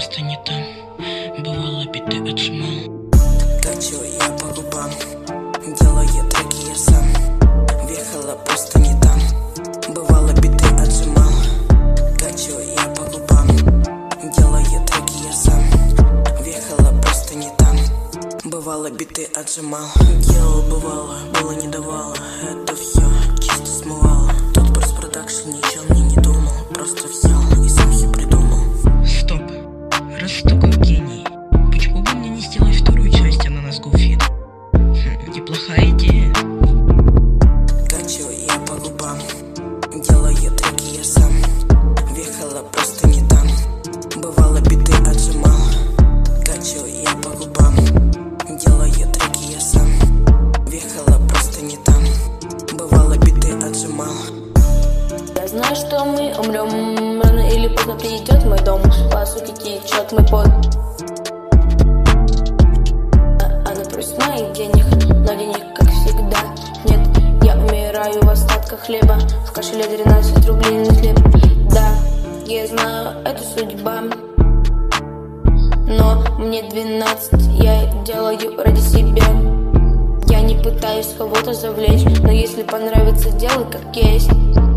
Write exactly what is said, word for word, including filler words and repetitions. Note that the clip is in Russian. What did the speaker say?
просто не там. Бывало, биты отжимал. Качу я по губам, делаю треки я сам. Въехала просто не там. Бывало, биты отжимал. Качу я по губам, делаю треки я сам. Въехала просто не там. Бывало, биты отжимал. Делал, бывало, было не давало. Это все чисто смывало. Тот постпродакшн ничего мне не думал. Просто взял и сам все придумал. Стоп, раз ты такой гений, почему бы мне не сделать вторую часть Ананас Goofy? Хм, неплохая идея. Качу я по губам, делаю треки я сам. Въехала просто не там. Бывало, биты отжимал. Качу я по губам, делаю треки я сам. Въехала просто не там. Бывало, биты отжимал. Я знаю, что мы умрем, рано или поздно придет мой дом. По сути течет мой пот. а Она просит моих денег, но денег, как всегда, нет. Я умираю в остатках хлеба, в кошеле тринадцать рублей на хлеб. Да, я знаю, это судьба, но мне двенадцать, я делаю ради себя. Я не пытаюсь кого-то завлечь, но если понравится, делай как есть.